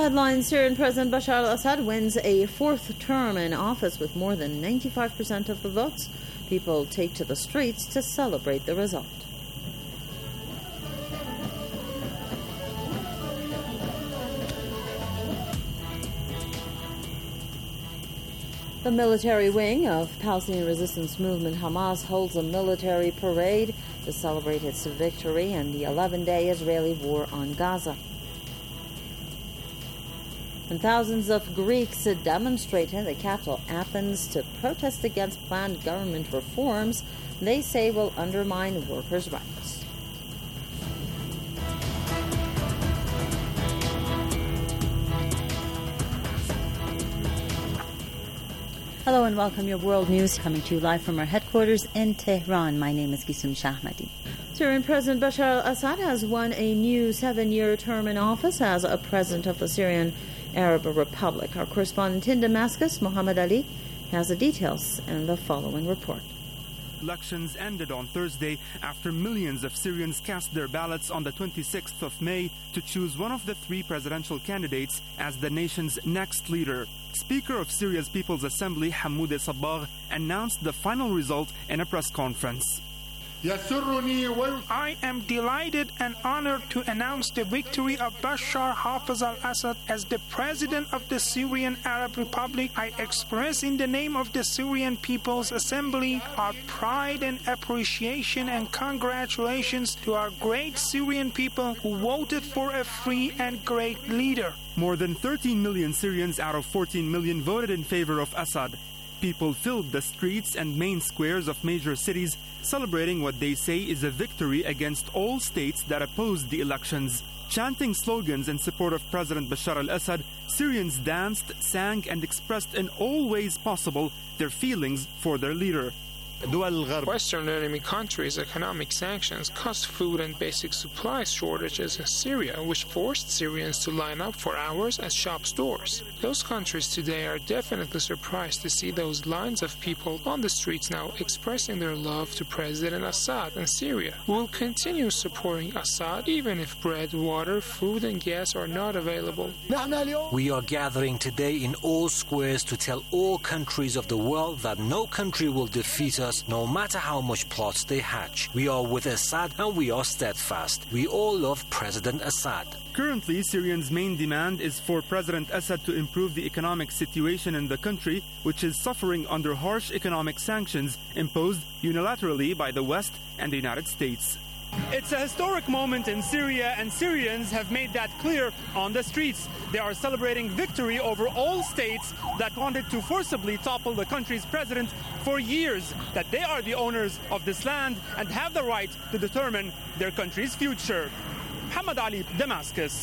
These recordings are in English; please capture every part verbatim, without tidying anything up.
Headline: Syrian President Bashar al-Assad wins a fourth term in office with more than ninety-five percent of the votes. People take to the streets to celebrate the result. The military wing of Palestinian resistance movement Hamas holds a military parade to celebrate its victory in the eleven-day Israeli war on Gaza. And thousands of Greeks demonstrate in the capital Athens to protest against planned government reforms they say will undermine workers' rights. Hello and welcome. Your world news coming to you live from our headquarters in Tehran. My name is Gisum Shahmadi. Syrian President Bashar al-Assad has won a new seven-year term in office as a president of the Syrian Arab Republic. Our correspondent in Damascus, Mohammed Ali, has the details in the following report. Elections ended on Thursday after millions of Syrians cast their ballots on the twenty-sixth of May to choose one of the three presidential candidates as the nation's next leader. Speaker of Syria's People's Assembly, Hamoud Sabbagh, announced the final result in a press conference. I am delighted and honored to announce the victory of Bashar Hafiz al-Assad as the President of the Syrian Arab Republic. I express in the name of the Syrian People's Assembly our pride and appreciation and congratulations to our great Syrian people who voted for a free and great leader. More than thirteen million Syrians out of fourteen million voted in favor of Assad. People filled the streets and main squares of major cities, celebrating what they say is a victory against all states that opposed the elections. Chanting slogans in support of President Bashar al-Assad, Syrians danced, sang, and expressed in all ways possible their feelings for their leader. Western enemy countries' economic sanctions caused food and basic supplies shortages in Syria, which forced Syrians to line up for hours at shop stores. Those countries today are definitely surprised to see those lines of people on the streets now expressing their love to President Assad and Syria. We will continue supporting Assad even if bread, water, food, and gas are not available. We are gathering today in all squares to tell all countries of the world that no country will defeat us no matter how much plots they hatch. We are with Assad and we are steadfast. We all love President Assad. Currently, Syrians' main demand is for President Assad to improve the economic situation in the country, which is suffering under harsh economic sanctions imposed unilaterally by the West and the United States. It's a historic moment in Syria, and Syrians have made that clear on the streets. They are celebrating victory over all states that wanted to forcibly topple the country's president for years, that they are the owners of this land and have the right to determine their country's future. Muhammad Ali, Damascus.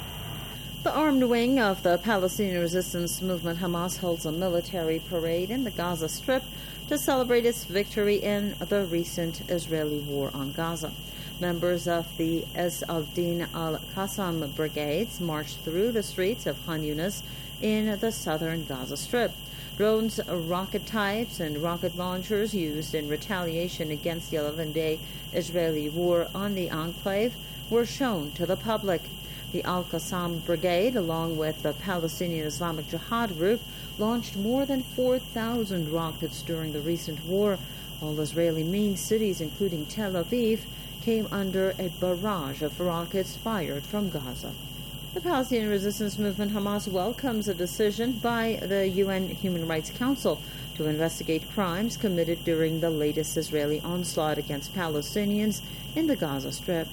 The armed wing of the Palestinian resistance movement Hamas holds a military parade in the Gaza Strip to celebrate its victory in the recent Israeli war on Gaza. Members of the Es al-Din al-Qassam brigades marched through the streets of Khan Yunis in the southern Gaza Strip. Drones, rocket types, and rocket launchers used in retaliation against the eleven-day Israeli war on the enclave were shown to the public. The Al-Qassam Brigade, along with the Palestinian Islamic Jihad group, launched more than four thousand rockets during the recent war. All Israeli main cities, including Tel Aviv, came under a barrage of rockets fired from Gaza. The Palestinian resistance movement Hamas welcomes a decision by the U N Human Rights Council to investigate crimes committed during the latest Israeli onslaught against Palestinians in the Gaza Strip.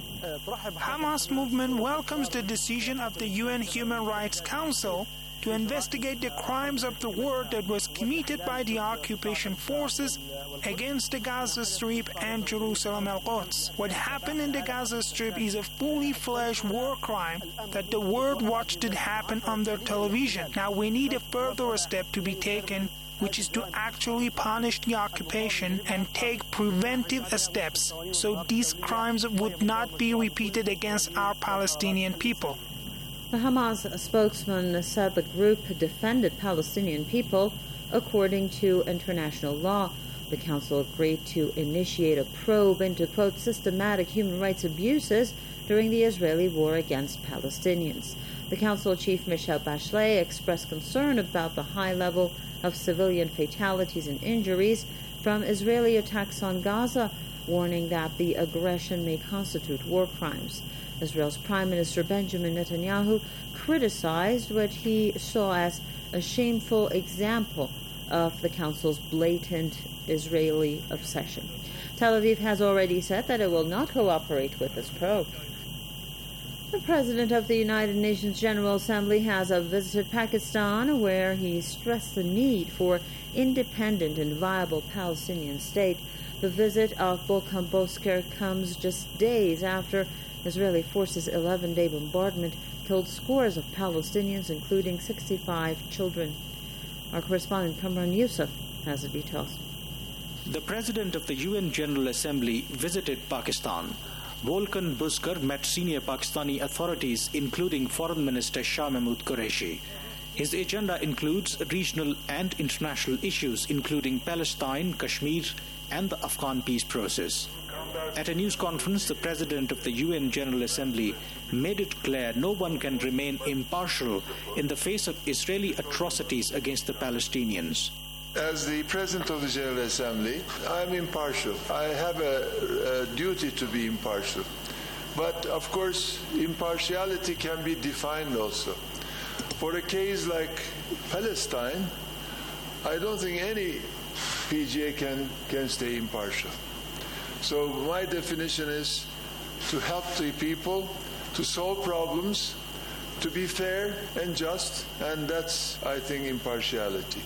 Hamas movement welcomes the decision of the U N Human Rights Council to investigate the crimes of the war that was committed by the occupation forces against the Gaza Strip and Jerusalem al-Quds. What happened in the Gaza Strip is a fully fledged war crime that the world watched it happen on their television. Now we need a further step to be taken, which is to actually punish the occupation and take preventive steps so these crimes would not be repeated against our Palestinian people. The Hamas spokesman said the group defended Palestinian people according to international law. The council agreed to initiate a probe into, quote, systematic human rights abuses during the Israeli war against Palestinians. The Council Chief Michelle Bachelet expressed concern about the high level of civilian fatalities and injuries from Israeli attacks on Gaza, warning that the aggression may constitute war crimes. Israel's Prime Minister Benjamin Netanyahu criticized what he saw as a shameful example of the Council's blatant Israeli obsession. Tel Aviv has already said that it will not cooperate with this probe. The President of the United Nations General Assembly has visited Pakistan, where he stressed the need for independent and viable Palestinian state. The visit of Volkan Bozkır comes just days after Israeli forces' eleven-day bombardment killed scores of Palestinians, including sixty-five children. Our correspondent Kamran Yusuf has the details. The President of the U N General Assembly visited Pakistan. Volkan Bozkır met senior Pakistani authorities, including Foreign Minister Shah Mahmood Qureshi. His agenda includes regional and international issues, including Palestine, Kashmir, and the Afghan peace process. At a news conference, the President of the U N General Assembly made it clear no one can remain impartial in the face of Israeli atrocities against the Palestinians. As the President of the General Assembly, I am impartial. I have a, a duty to be impartial. But, of course, impartiality can be defined also. For a case like Palestine, I don't think any P G A can, can stay impartial. So my definition is to help the people, to solve problems, to be fair and just, and that's, I think, impartiality.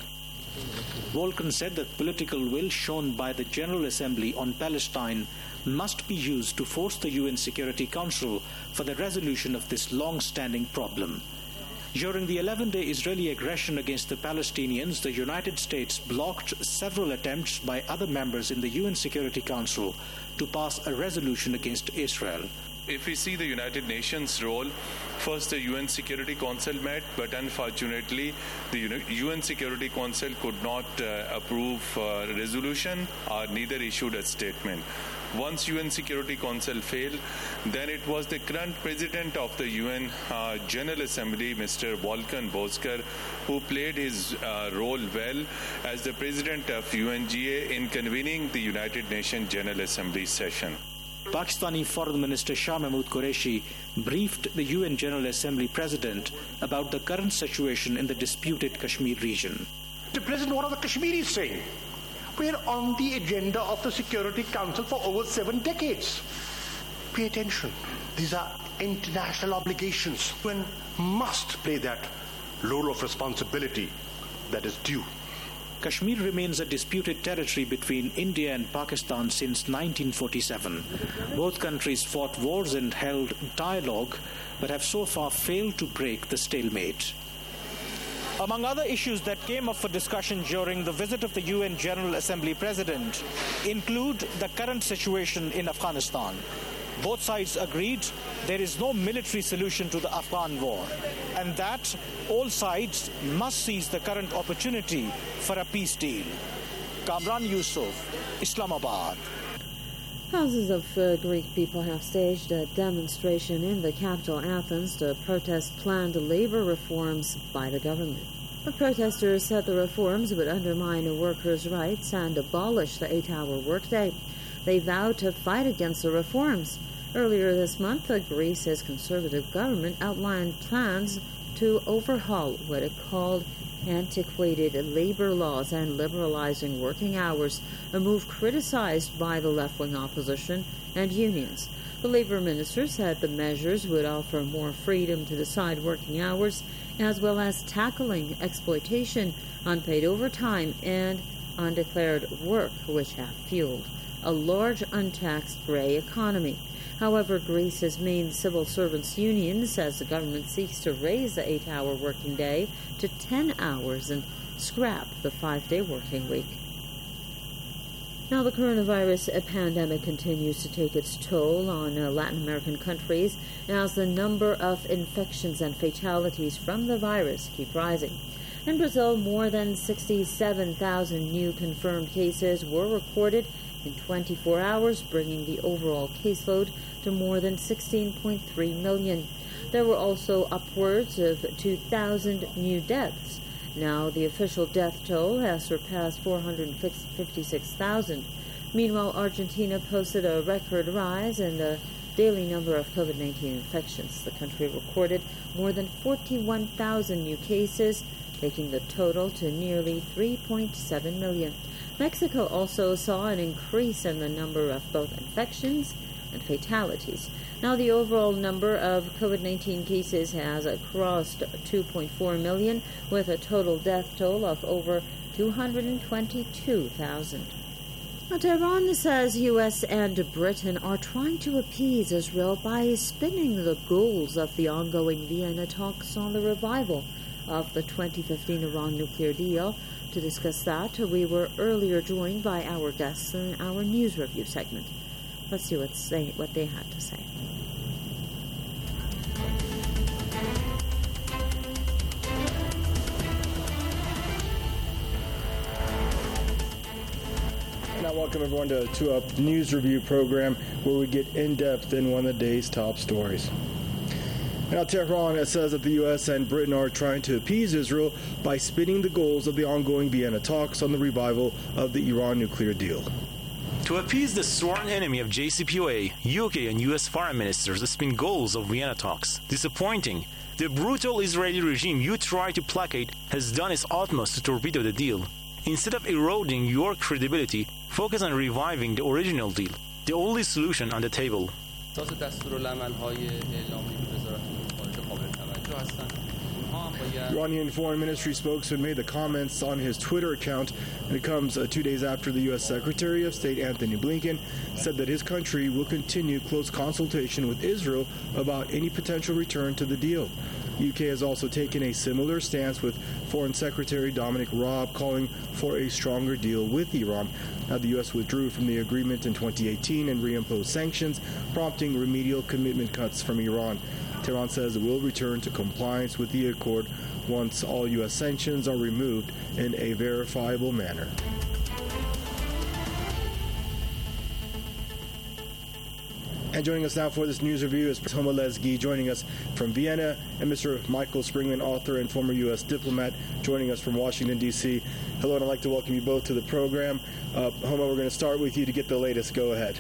Volkan said that political will shown by the General Assembly on Palestine must be used to force the U N Security Council for the resolution of this long-standing problem. During the eleven-day Israeli aggression against the Palestinians, the United States blocked several attempts by other members in the U N Security Council to pass a resolution against Israel. If we see the United Nations role, first the U N Security Council met, but unfortunately the U N Security Council could not uh, approve uh, resolution or neither issued a statement. Once U N Security Council failed, then it was the current President of the U N uh, General Assembly, Mister Volkan Bozkır, who played his uh, role well as the President of U N G A in convening the United Nations General Assembly session. Pakistani Foreign Minister Shah Mahmood Qureshi briefed the U N General Assembly President about the current situation in the disputed Kashmir region. Mister President, what are the Kashmiris saying? We're on the agenda of the Security Council for over seven decades. Pay attention. These are international obligations. U N must play that role of responsibility that is due. Kashmir remains a disputed territory between India and Pakistan since nineteen forty-seven. Both countries fought wars and held dialogue, but have so far failed to break the stalemate. Among other issues that came up for discussion during the visit of the U N General Assembly President include the current situation in Afghanistan. Both sides agreed there is no military solution to the Afghan war, and that all sides must seize the current opportunity for a peace deal. Kamran Yusuf, Islamabad. Thousands of uh, Greek people have staged a demonstration in the capital, Athens, to protest planned labor reforms by the government. The protesters said the reforms would undermine workers' rights and abolish the eight-hour workday. They vowed to fight against the reforms. Earlier this month, Greece's conservative government outlined plans to overhaul what it called antiquated labor laws and liberalizing working hours, a move criticized by the left-wing opposition and unions. The labor minister said the measures would offer more freedom to decide working hours, as well as tackling exploitation, unpaid overtime, and undeclared work, which have fueled a large untaxed gray economy. However, Greece's main civil servants union says the government seeks to raise the eight-hour working day to ten hours and scrap the five-day working week. Now, the coronavirus pandemic continues to take its toll on uh, Latin American countries as the number of infections and fatalities from the virus keep rising. In Brazil, more than sixty-seven thousand new confirmed cases were recorded in twenty-four hours, bringing the overall caseload to more than sixteen point three million. There were also upwards of two thousand new deaths. Now the official death toll has surpassed four hundred fifty-six thousand. Meanwhile, Argentina posted a record rise in the daily number of COVID nineteen infections. The country recorded more than forty-one thousand new cases, taking the total to nearly three point seven million. Mexico also saw an increase in the number of both infections and fatalities. Now the overall number of COVID nineteen cases has crossed two point four million, with a total death toll of over two hundred twenty-two thousand. Now, Tehran says U S and Britain are trying to appease Israel by spinning the goals of the ongoing Vienna talks on the revival of the twenty fifteen Iran nuclear deal. To discuss that, we were earlier joined by our guests in our news review segment. Let's see what, say, what they had to say. And I welcome everyone to, to a news review program where we get in-depth in one of the day's top stories. Now, Tehran says that the U S and Britain are trying to appease Israel by spinning the goals of the ongoing Vienna talks on the revival of the Iran nuclear deal. To appease the sworn enemy of J C P O A, U K and U S foreign ministers spin goals of Vienna talks. Disappointing. The brutal Israeli regime you try to placate has done its utmost to torpedo the deal. Instead of eroding your credibility, focus on reviving the original deal, the only solution on the table. Iranian Foreign Ministry spokesman made the comments on his Twitter account, and it comes uh, two days after the U S Secretary of State Anthony Blinken said that his country will continue close consultation with Israel about any potential return to the deal. U K has also taken a similar stance, with Foreign Secretary Dominic Raab calling for a stronger deal with Iran. Now, the U S withdrew from the agreement in twenty eighteen and reimposed sanctions, prompting remedial commitment cuts from Iran. Tehran says it will return to compliance with the accord once all U S sanctions are removed in a verifiable manner. And joining us now for this news review is Homa Lezgi, joining us from Vienna, and Mister Michael Springman, author and former U S diplomat, joining us from Washington, D C Hello, and I'd like to welcome you both to the program. Uh, Homa, we're going to start with you to get the latest. Go ahead.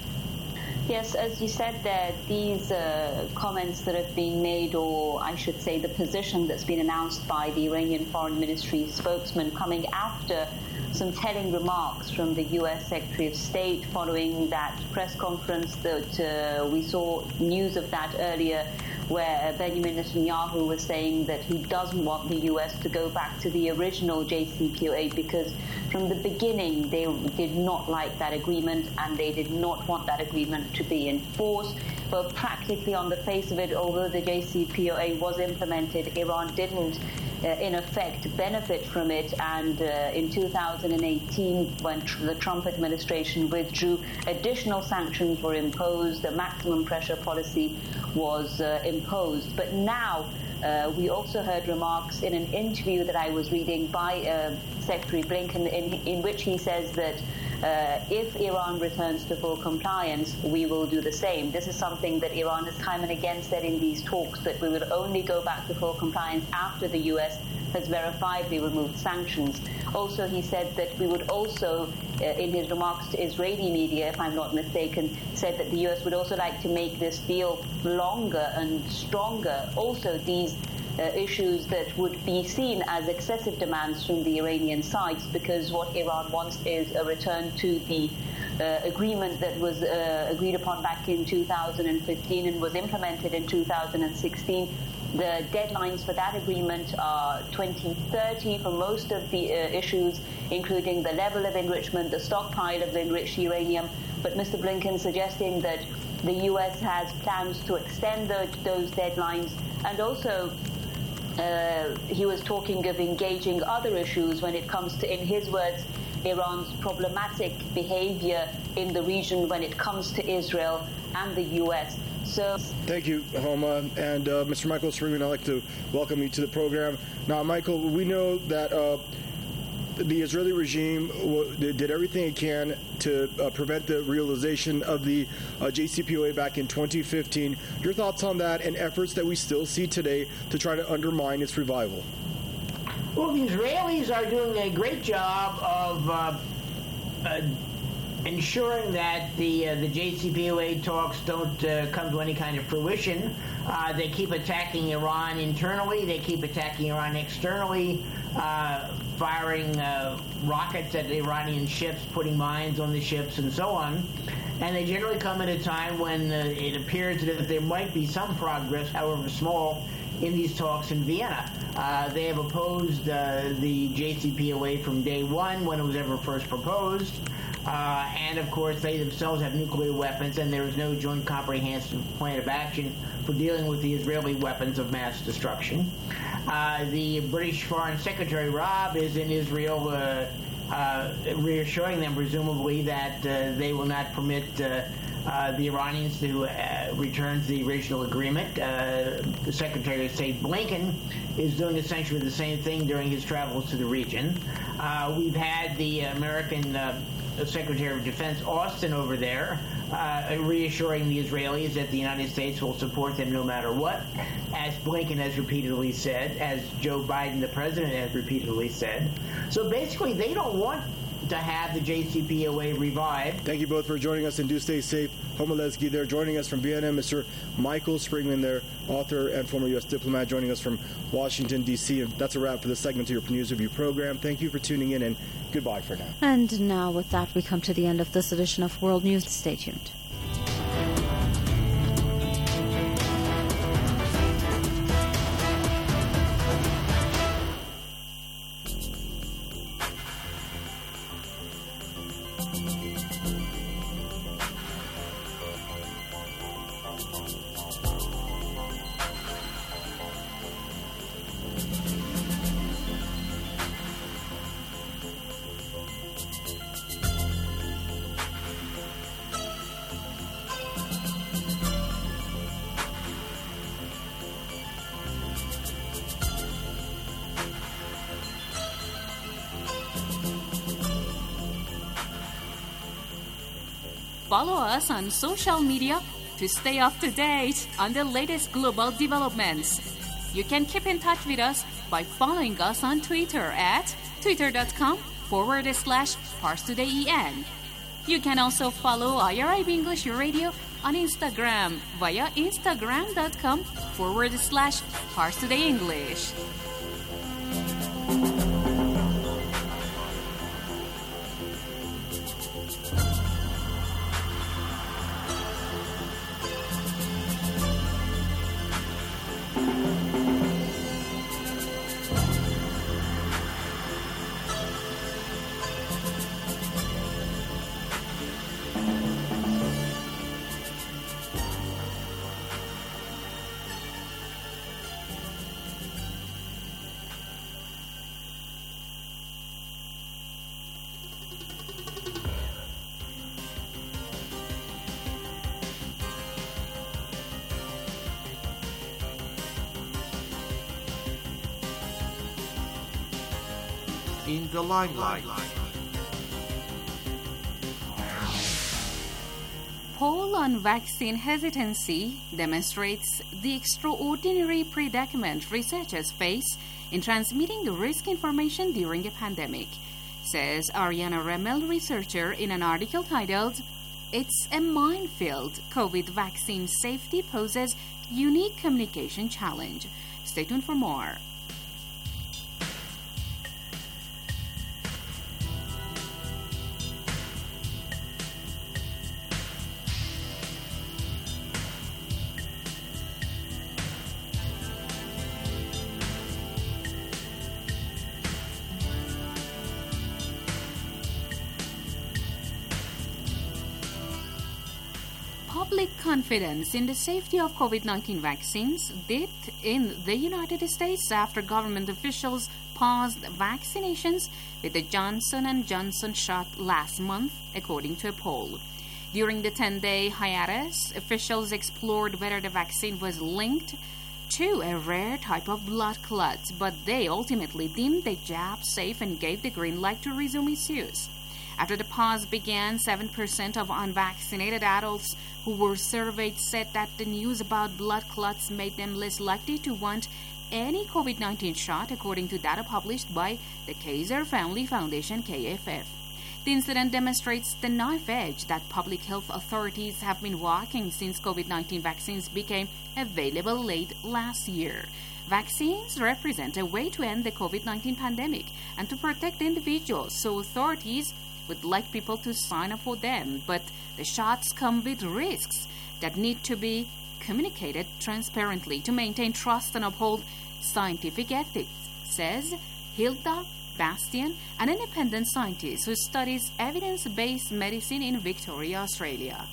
Yes, as you said there, these uh, comments that have been made, or I should say the position that's been announced by the Iranian Foreign Ministry spokesman, coming after some telling remarks from the U S Secretary of State following that press conference that uh, we saw news of that earlier, where Benjamin Netanyahu was saying that he doesn't want the U S to go back to the original J C P O A because from the beginning they did not like that agreement and they did not want that agreement to be enforced. But practically on the face of it, although the J C P O A was implemented, Iran didn't Uh, in effect benefit from it, and uh, in two thousand eighteen, when tr- the Trump administration withdrew, additional sanctions were imposed, the maximum pressure policy was uh, imposed. But now uh, we also heard remarks in an interview that I was reading by uh, Secretary Blinken in, in which he says that Uh, if Iran returns to full compliance, we will do the same. This is something that Iran has time and again said in these talks, that we will only go back to full compliance after the U S has verifiably removed sanctions. Also, he said that we would also, uh, in his remarks to Israeli media, if I'm not mistaken, said that the U S would also like to make this deal longer and stronger. Also, these Uh, issues that would be seen as excessive demands from the Iranian side, because what Iran wants is a return to the uh, agreement that was uh, agreed upon back in two thousand fifteen and was implemented in two thousand sixteen. The deadlines for that agreement are twenty thirty for most of the uh, issues, including the level of enrichment, the stockpile of enriched uranium. But Mister Blinken suggesting that the U S has plans to extend those, those deadlines, and also Uh, he was talking of engaging other issues when it comes to, in his words, Iran's problematic behavior in the region when it comes to Israel and the U S. So, thank you, Homa. And uh, Mister Michael Springman, I'd like to welcome you to the program. Now, Michael, we know that uh, the Israeli regime w- did everything it can to uh, prevent the realization of the uh, J C P O A back in twenty fifteen. Your thoughts on that and efforts that we still see today to try to undermine its revival? Well, the Israelis are doing a great job of uh, uh, ensuring that the uh, the J C P O A talks don't uh, come to any kind of fruition. Uh, they keep attacking Iran internally. They keep attacking Iran externally, uh, firing uh, rockets at Iranian ships, putting mines on the ships, and so on. And they generally come at a time when uh, it appears that there might be some progress, however small, in these talks in Vienna. Uh, they have opposed uh, the J C P O A from day one when it was ever first proposed. Uh, and, of course, they themselves have nuclear weapons, and there is no joint comprehensive plan of action for dealing with the Israeli weapons of mass destruction. Uh, the British Foreign Secretary, Rob, is in Israel uh, uh, reassuring them, presumably, that uh, they will not permit uh, uh, the Iranians to uh, return to the original agreement. Uh, the Secretary of State Blinken is doing essentially the same thing during his travels to the region. Uh, we've had the American uh, Secretary of Defense Austin over there uh, reassuring the Israelis that the United States will support them no matter what, as Blinken has repeatedly said, as Joe Biden, the president, has repeatedly said. So basically, they don't want to have the J C P O A revived. Thank you both for joining us, and do stay safe. Homolesky there, joining us from Vienna. Mister Michael Springman there, author and former U S diplomat, joining us from Washington, D C And that's a wrap for this segment of your News Review program. Thank you for tuning in, and goodbye for now. And now with that, we come to the end of this edition of World News. Stay tuned. Follow us on social media to stay up to date on the latest global developments. You can keep in touch with us by following us on Twitter at twitter.com forward slash ParsTodayEN. You can also follow I R I B English Radio on Instagram via instagram.com forward slash ParsTodayEnglish. In the limelight. Poll on vaccine hesitancy demonstrates the extraordinary predicament researchers face in transmitting the risk information during a pandemic, says Ariana Remmel, researcher, in an article titled, "It's a Minefield. COVID Vaccine Safety Poses Unique Communication Challenge." Stay tuned for more. Public confidence in the safety of COVID nineteen vaccines dipped in the United States after government officials paused vaccinations with the Johnson and Johnson shot last month, according to a poll. During the ten-day hiatus, officials explored whether the vaccine was linked to a rare type of blood clots, but they ultimately deemed the jab safe and gave the green light to resume its use. After the pause began, seven percent of unvaccinated adults who were surveyed said that the news about blood clots made them less likely to want any COVID nineteen shot, according to data published by the Kaiser Family Foundation, K F F. The incident demonstrates the knife edge that public health authorities have been walking since COVID nineteen vaccines became available late last year. Vaccines represent a way to end the COVID nineteen pandemic and to protect individuals, so authorities would like people to sign up for them. But the shots come with risks that need to be communicated transparently to maintain trust and uphold scientific ethics, says Hilda Bastian, an independent scientist who studies evidence-based medicine in Victoria, Australia.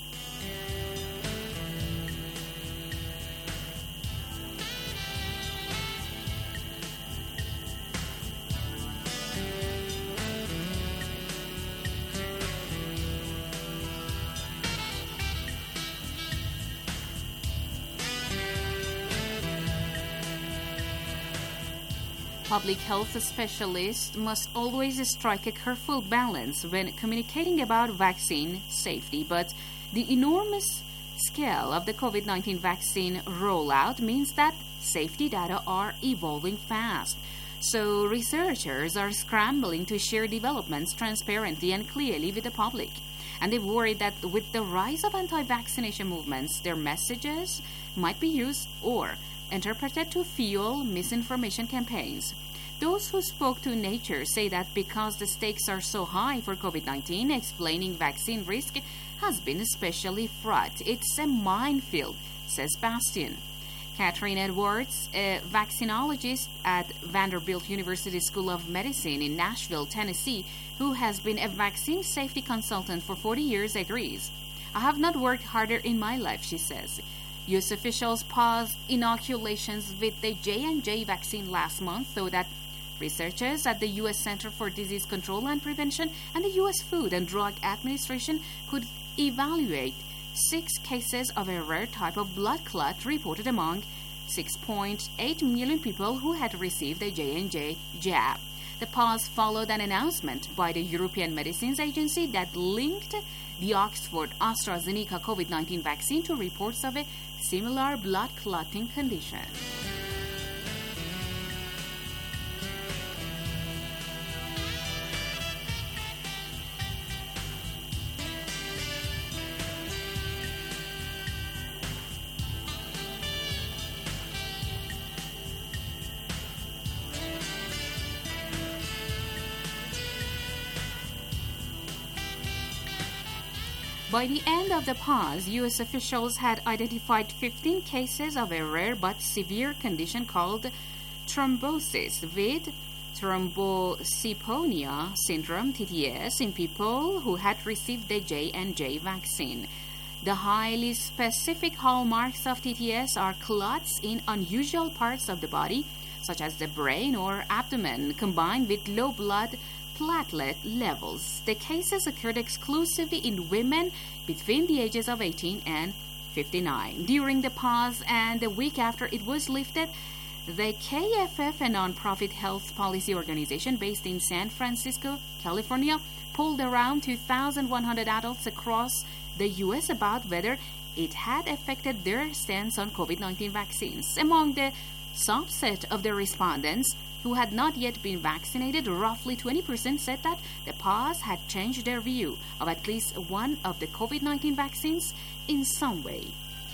Public health specialists must always strike a careful balance when communicating about vaccine safety, but the enormous scale of the COVID nineteen vaccine rollout means that safety data are evolving fast. So researchers are scrambling to share developments transparently and clearly with the public. And they worry that with the rise of anti-vaccination movements, their messages might be used or interpreted to fuel misinformation campaigns. Those who spoke to Nature say that because the stakes are so high for COVID nineteen, explaining vaccine risk has been especially fraught. It's a minefield, says Bastian. Catherine Edwards, a vaccinologist at Vanderbilt University School of Medicine in Nashville, Tennessee, who has been a vaccine safety consultant for forty years, agrees. I have not worked harder in my life, she says. U S officials paused inoculations with the J and J vaccine last month so that researchers at the U S Center for Disease Control and Prevention and the U S Food and Drug Administration could evaluate six cases of a rare type of blood clot reported among six point eight million people who had received the J and J jab. The pause followed an announcement by the European Medicines Agency that linked the Oxford AstraZeneca COVID nineteen vaccine to reports of a similar blood clotting condition. By the end of the pause, U S officials had identified fifteen cases of a rare but severe condition called thrombosis with thrombocytopenia syndrome T T S in people who had received the J and J vaccine. The highly specific hallmarks of T T S are clots in unusual parts of the body, such as the brain or abdomen, combined with low blood platelet levels. The cases occurred exclusively in women between the ages of eighteen and fifty-nine. During the pause and the week after it was lifted, the K F F, a nonprofit health policy organization based in San Francisco, California, polled around two thousand one hundred adults across the U S about whether it had affected their stance on COVID nineteen vaccines. Among the subset of the respondents who had not yet been vaccinated, roughly twenty percent said that the pause had changed their view of at least one of the COVID nineteen vaccines in some way.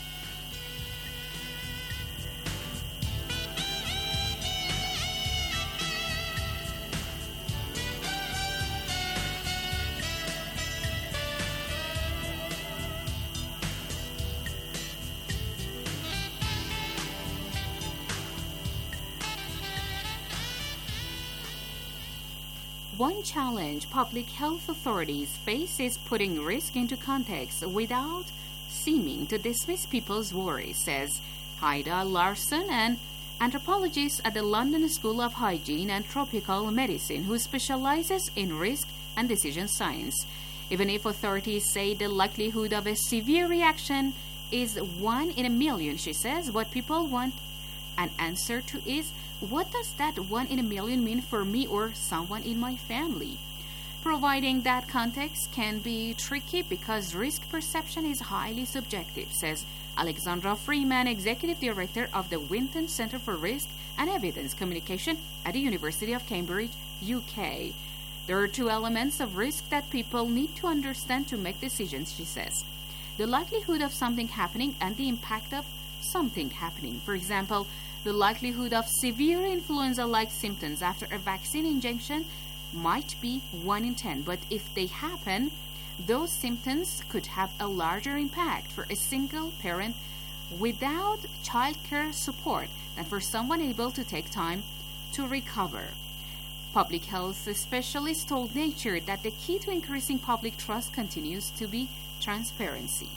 One challenge public health authorities face is putting risk into context without seeming to dismiss people's worries, says Haida Larson, an anthropologist at the London School of Hygiene and Tropical Medicine who specializes in risk and decision science. Even if authorities say the likelihood of a severe reaction is one in a million, she says, what people want an answer to is, what does that one in a million mean for me or someone in my family? providing that context can be tricky because risk perception is highly subjective, says Alexandra Freeman, Executive Director of the Winton Center for Risk and Evidence Communication at the University of Cambridge, U K. There are two elements of risk that people need to understand to make decisions, she says. The likelihood of something happening and the impact of something happening. For example, the likelihood of severe influenza-like symptoms after a vaccine injection might be one in ten, but if they happen, those symptoms could have a larger impact for a single parent without childcare support than for someone able to take time to recover. Public health specialists told Nature that the key to increasing public trust continues to be transparency.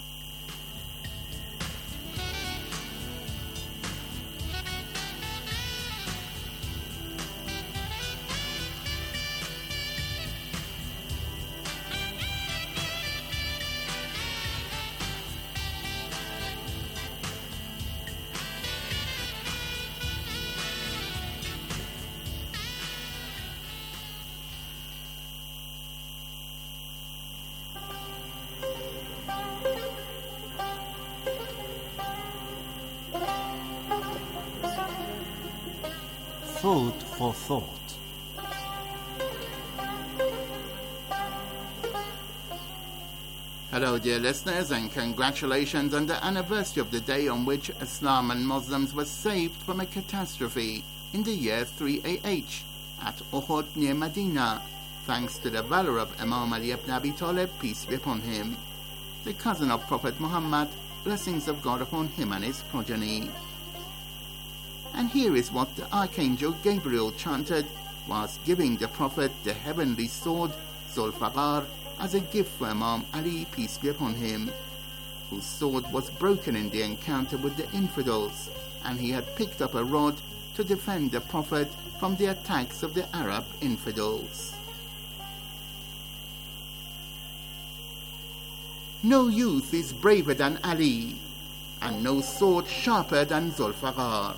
Food for thought. Hello dear listeners, and congratulations on the anniversary of the day on which Islam and Muslims were saved from a catastrophe in the year three A H at Uhud near Medina, thanks to the valor of Imam Ali ibn Abi Talib, peace be upon him, the cousin of Prophet Muhammad, blessings of God upon him and his progeny. And here is what the Archangel Gabriel chanted whilst giving the Prophet the heavenly sword, Zulfaqar, as a gift for Imam Ali, peace be upon him, whose sword was broken in the encounter with the infidels, and he had picked up a rod to defend the Prophet from the attacks of the Arab infidels. No youth is braver than Ali, and no sword sharper than Zulfaqar.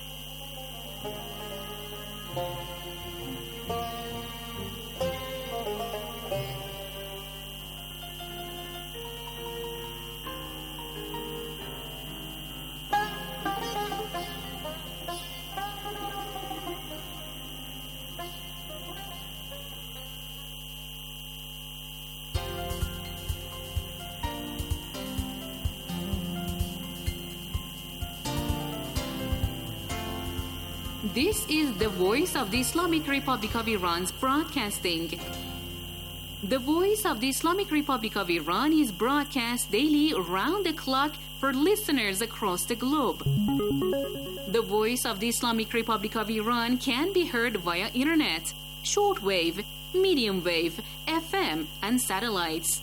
This is the Voice of the Islamic Republic of Iran's broadcasting. The Voice of the Islamic Republic of Iran is broadcast daily round the clock for listeners across the globe. The Voice of the Islamic Republic of Iran can be heard via internet, shortwave, medium wave, F M, and satellites.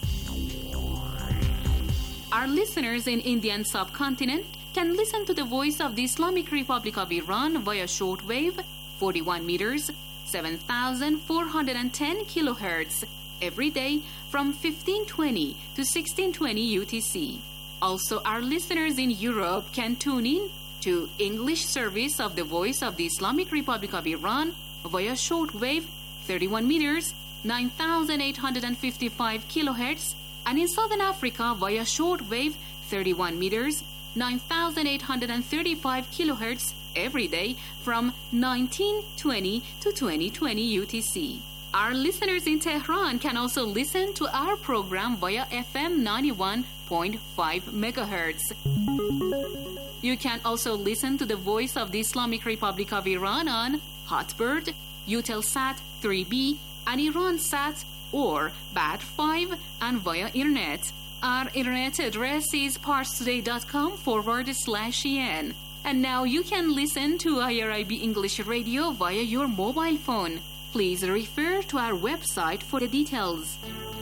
Our listeners in Indian subcontinent can listen to the Voice of the Islamic Republic of Iran via shortwave, forty-one meters, seven thousand four hundred ten kilohertz, every day from fifteen twenty to sixteen twenty U T C. Also, our listeners in Europe can tune in to English service of the Voice of the Islamic Republic of Iran via shortwave, thirty-one meters, nine thousand eight hundred fifty-five kilohertz, and in Southern Africa via shortwave, thirty-one meters, nine thousand eight hundred thirty-five kilohertz every day from nineteen twenty to twenty twenty U T C. Our listeners in Tehran can also listen to our program via F M ninety-one point five megahertz. You can also listen to the Voice of the Islamic Republic of Iran on Hotbird, Eutelsat three B, and IranSat or B A T five, and via internet. Our internet address is parstoday.com forward slash en. And now you can listen to I R I B English Radio via your mobile phone. Please refer to our website for the details.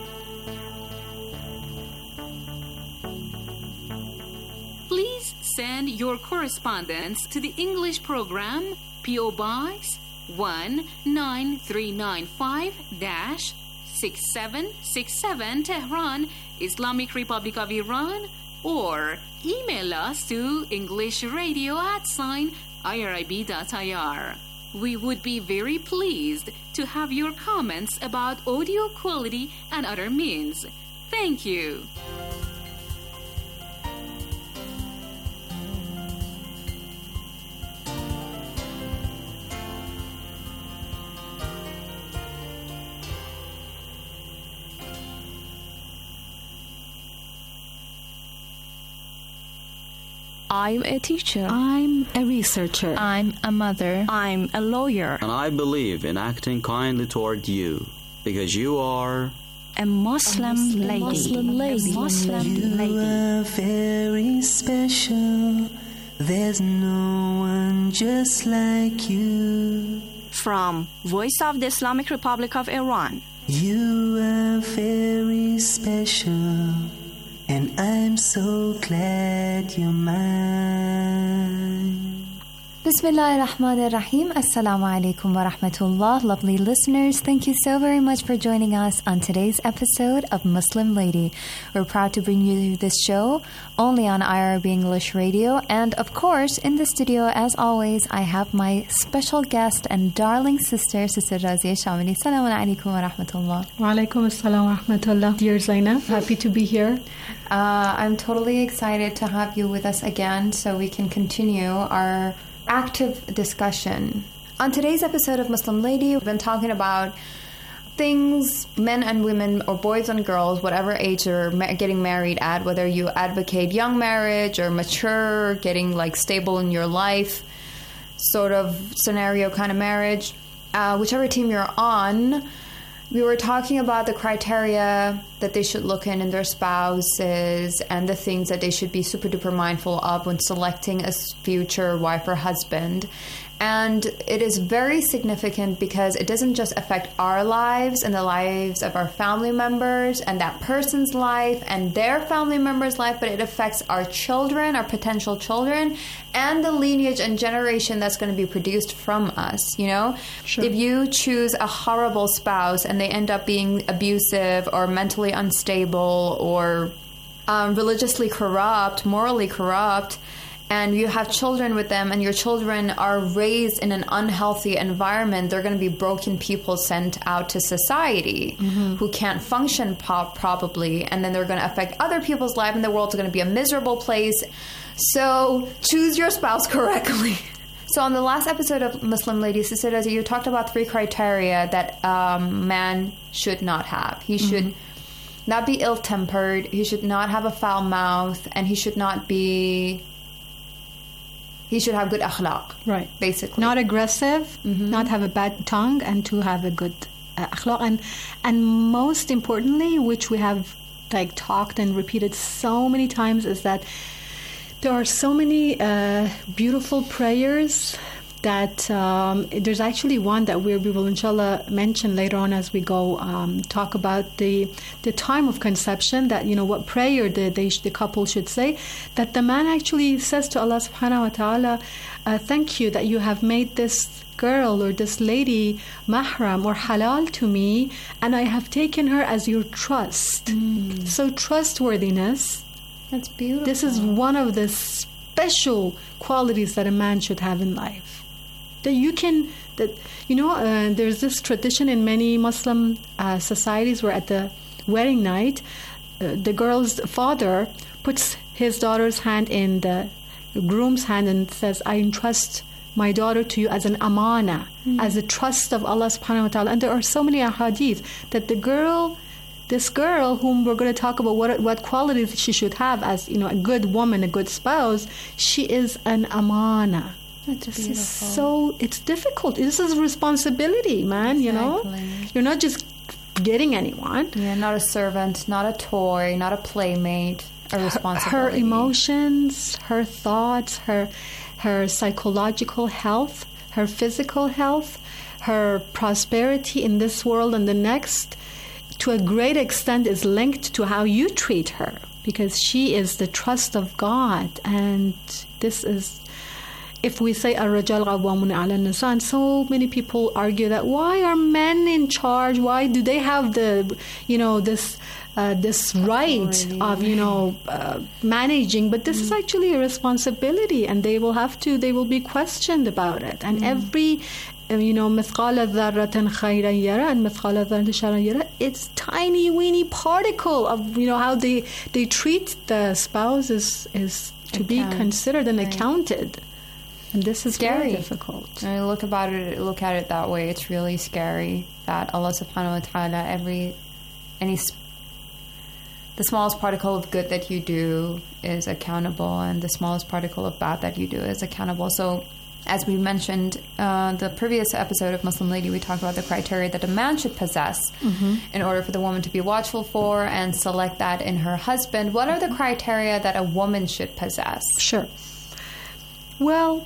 Please send your correspondence to the English program, P O Box one nine three nine five six seven six seven Tehran, Islamic Republic of Iran, or email us to englishradio at sign irib.ir. We would be very pleased to have your comments about audio quality and other means. Thank you. I'm a teacher. I'm a researcher. I'm a mother. I'm a lawyer. And I believe in acting kindly toward you, because you are a Muslim, a Muslim lady. Muslim lady. A Muslim you lady. are very special. There's no one just like you. From Voice of the Islamic Republic of Iran. You are very special. And I'm so glad you're mine. Bismillah ar-Rahman ar-Rahim. Assalamu alaikum wa rahmatullah. Lovely listeners, thank you so very much for joining us on today's episode of Muslim Lady. We're proud to bring you this show only on I R B English Radio. And of course, in the studio, as always, I have my special guest and darling sister, Sister Razia Shamili. Assalamu alaikum wa rahmatullah. Wa alaikum assalam wa rahmatullah. Dear Zainab, happy to be here. Uh, I'm totally excited to have you with us again so we can continue our active discussion. On today's episode of Muslim Lady, we've been talking about things men and women or boys and girls, whatever age you're ma- getting married at, whether you advocate young marriage or mature, getting like stable in your life sort of scenario kind of marriage, uh, whichever team you're on. We were talking about the criteria that they should look in in their spouses and the things that they should be super duper mindful of when selecting a future wife or husband. And it is very significant because it doesn't just affect our lives and the lives of our family members and that person's life and their family member's life, but it affects our children, our potential children, and the lineage and generation that's going to be produced from us, you know? Sure. If you choose a horrible spouse and they end up being abusive or mentally unstable or um, religiously corrupt, morally corrupt, and you have children with them and your children are raised in an unhealthy environment, they're going to be broken people sent out to society mm-hmm. who can't function po- probably, and then they're going to affect other people's life and the world's going to be a miserable place. So choose your spouse correctly. So on the last episode of Muslim Lady, Sister Razia, you talked about three criteria that um, man should not have. He should mm-hmm. not be ill-tempered, he should not have a foul mouth, and he should not be... He should have good akhlaq. Right. Basically. Not aggressive, mm-hmm. not have a bad tongue, and to have a good uh, akhlaq. And, and most importantly, which we have like talked and repeated so many times, is that there are so many uh, beautiful prayers that um, there's actually one that we, we will inshallah mention later on as we go um, talk about the the time of conception, that you know what prayer the they, the couple should say, that the man actually says to Allah subhanahu wa ta'ala, uh, thank you that you have made this girl or this lady mahram or halal to me, and I have taken her as your trust. Mm. So trustworthiness, that's beautiful. This is one of the special qualities that a man should have in life. That you can, that you know, uh, there's this tradition in many Muslim uh, societies where at the wedding night, uh, the girl's father puts his daughter's hand in the groom's hand and says, I entrust my daughter to you as an amana, mm. as a trust of Allah subhanahu wa ta'ala. And there are so many ahadith that the girl, this girl whom we're going to talk about what what qualities she should have as, you know, a good woman, a good spouse, she is an amana. That's this beautiful. Is so it's difficult. This is responsibility, man. Exactly. You know, you're not just getting anyone. Yeah, not a servant, not a toy, not a playmate. A responsibility. Her, her emotions, her thoughts, her her psychological health, her physical health, her prosperity in this world and the next, to a great extent, is linked to how you treat her, because she is the trust of God, and this is. If we say ar-rajal qawwamun 'ala an-nisa, and so many people argue that why are men in charge? Why do they have the, you know, this uh, this right of, you know, uh, managing? But this mm. is actually a responsibility, and they will have to. They will be questioned about it. And mm. every you know, مثقال ذرة خيرا يرى and مثقال ذرة شرا يرى, it's tiny weeny particle of, you know, how they they treat the spouse is, is to Account. be considered and right. accounted. And this is scary. very difficult. When you look about it, look at it that way, it's really scary that Allah subhanahu wa ta'ala, every, any, the smallest particle of good that you do is accountable, and the smallest particle of bad that you do is accountable. So, as we mentioned, uh, the previous episode of Muslim Lady, we talked about the criteria that a man should possess mm-hmm. in order for the woman to be watchful for and select that in her husband. What are the criteria that a woman should possess? Sure. Well,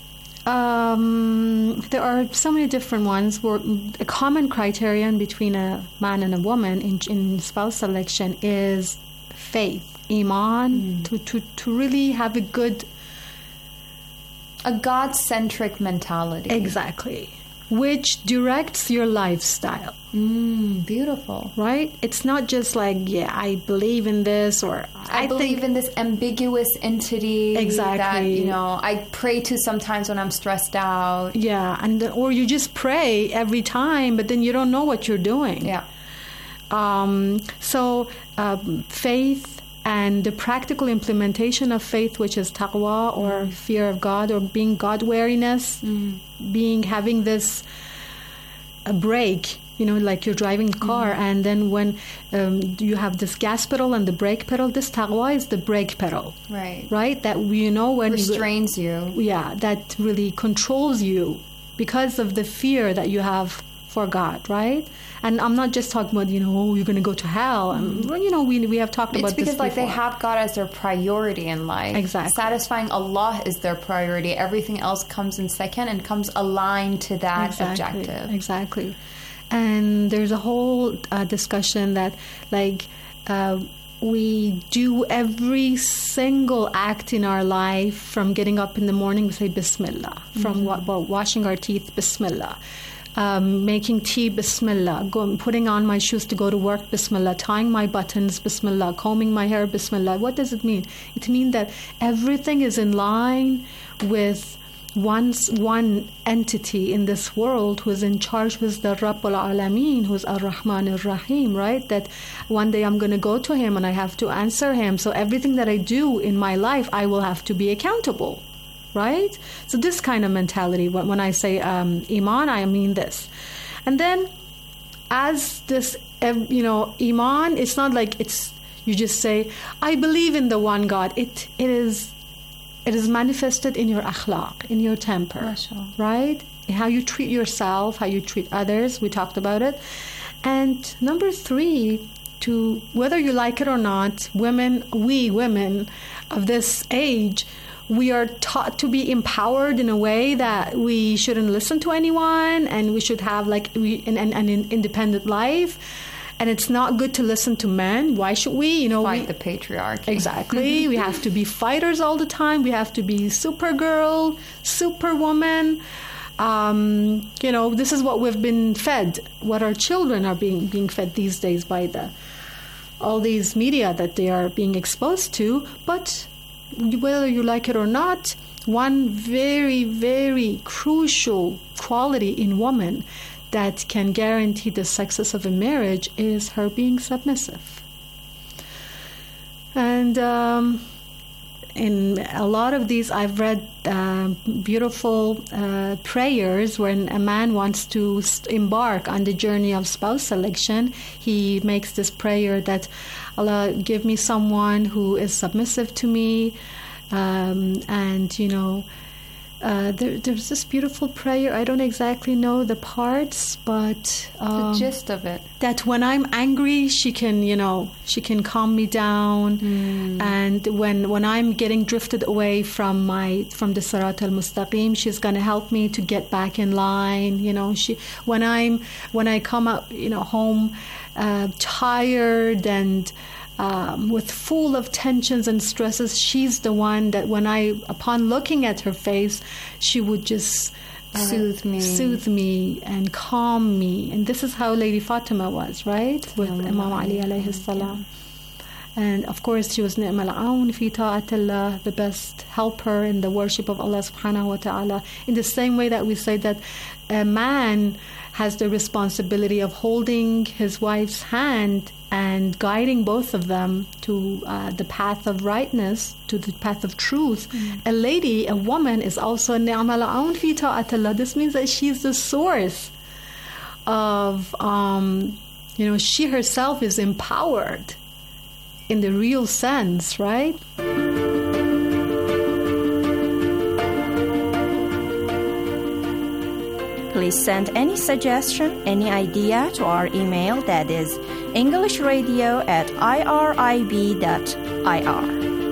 um, there are so many different ones. Where a common criterion between a man and a woman in, in spouse selection is faith, iman, mm. to, to, to really have a good... A God-centric mentality. Exactly. Which directs your lifestyle. Mm, beautiful. Right? It's not just like, yeah, I believe in this, or I, I believe think, in this ambiguous entity. Exactly. That, you know, I pray to sometimes when I'm stressed out. Yeah, and or you just pray every time, but then you don't know what you're doing. Yeah. Um, so, um, faith and the practical implementation of faith, which is taqwa, or mm. fear of God, or being God-wariness, mm. being, having this a brake, you know, like you're driving a car, mm. and then when um, you have this gas pedal and the brake pedal, this taqwa is the brake pedal. Right. Right? That, you know, when... Restrains you. Yeah, that really controls you because of the fear that you have for God, right? And I'm not just talking about, you know, oh, you're going to go to hell. And, well, you know, we we have talked it's about this It's because, like, before. they have God as their priority in life. Exactly. Satisfying Allah is their priority. Everything else comes in second and comes aligned to that exactly. objective. Exactly. And there's a whole uh, discussion that, like, uh, we do every single act in our life, from getting up in the morning, we say Bismillah. Mm-hmm. From wa- wa- washing our teeth, Bismillah. Um, making tea, Bismillah. Go, putting on my shoes to go to work, Bismillah. Tying my buttons, Bismillah. Combing my hair, Bismillah. What does it mean? It means that everything is in line with one's, one entity in this world who is in charge, who is the Rabbul Alameen, who is Ar-Rahman Ar-Rahim, right? That one day I'm going to go to him and I have to answer him. So everything that I do in my life, I will have to be accountable. Right? So this kind of mentality, when I say um, Iman, I mean this. And then as this, you know, Iman, it's not like it's, you just say, I believe in the one God. It It is it is manifested in your akhlaq, in your temper, Mashallah. Right? How you treat yourself, how you treat others. We talked about it. And number three, to whether you like it or not, women, we women of this age, we are taught to be empowered in a way that we shouldn't listen to anyone, and we should have like we, an, an, an independent life. And it's not good to listen to men. Why should we? You know, fight we, the patriarchy. Exactly. We have to be fighters all the time. We have to be supergirl, superwoman. Um, you know, this is what we've been fed. What our children are being being fed these days by the all these media that they are being exposed to. But whether you like it or not, one very, very crucial quality in woman that can guarantee the success of a marriage is her being submissive. And um, in a lot of these, I've read uh, beautiful uh, prayers when a man wants to embark on the journey of spouse selection. He makes this prayer that Allah, give me someone who is submissive to me. Um, and, you know, uh, there, there's this beautiful prayer. I don't exactly know the parts, but... Um, the gist of it. That when I'm angry, she can, you know, she can calm me down. Mm. And when when I'm getting drifted away from my from the Sirat al-Mustaqim, she's going to help me to get back in line. You know, she when I'm when I come up, you know, home uh, tired and Um, with full of tensions and stresses, she's the one that when I, upon looking at her face, she would just uh, soothe me, soothe me, and calm me. And this is how Lady Fatima was, right, with Imam Ali alayhi salam. And of course, she was ni'mal aun fi ta'atillah, the best helper in the worship of Allah subhanahu wa ta'ala. In the same way that we say that a man has the responsibility of holding his wife's hand and guiding both of them to uh, the path of rightness, to the path of truth. Mm. A lady, a woman, is also ni'mal aun fi ta'atillah. This means that she's the source of, um, you know, she herself is empowered in the real sense, right? Please send any suggestion, any idea to our email, that is englishradio at irib dot I R.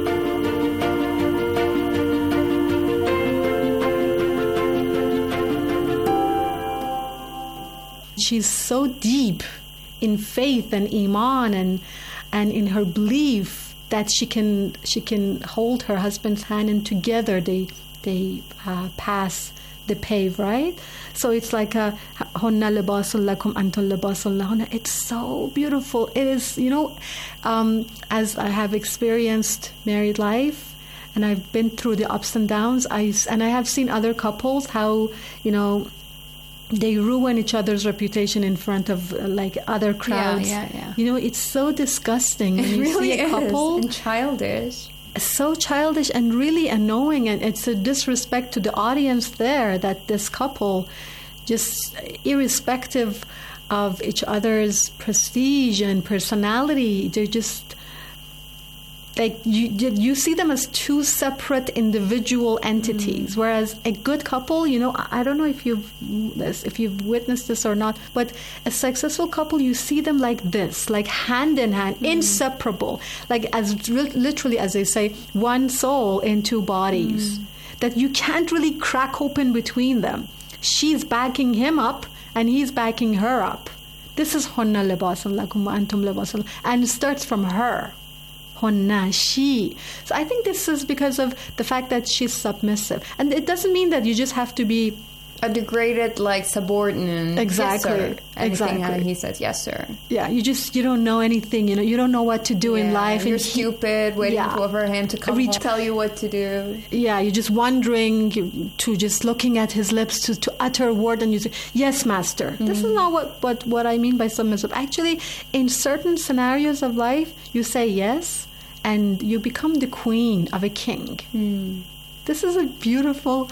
She's so deep in faith and iman and and in her belief that she can she can hold her husband's hand, and together they they uh, pass the pave, right? So it's like a hunna libasul lakum antum libasul lahunna. It's so beautiful. It is, you know, um, as I have experienced married life and I've been through the ups and downs, I and I have seen other couples how, you know, they ruin each other's reputation in front of uh, like other crowds. Yeah, yeah, yeah. You know, it's so disgusting when it you really see a couple is. And childish. So childish and really annoying, and it's a disrespect to the audience there that this couple, just irrespective of each other's prestige and personality, they're just like you you see them as two separate individual entities. Mm. Whereas a good couple, you know, I don't know if you've if you've witnessed this or not, but a successful couple, you see them like this, like hand in hand, mm. inseparable, like as literally as they say, one soul in two bodies. Mm. That you can't really crack open between them. She's backing him up, and he's backing her up. This is hunna libasun lakum wa antum libasun, and it starts from her. Hunna, she. So I think this is because of the fact that she's submissive. And it doesn't mean that you just have to be a degraded, like, subordinate. Exactly. Yes, sir. Exactly. Anything he says, yes, sir. Yeah, you just, you don't know anything, you know, you don't know what to do yeah, in life. You're and stupid, he, waiting yeah. for him to come Reach, home, tell you what to do. Yeah, you're just wondering, to just looking at his lips to, to utter a word, and you say, yes, master. Mm. This is not what, what, what I mean by submissive. Actually, in certain scenarios of life, you say yes, and you become the queen of a king. Mm. This is a beautiful,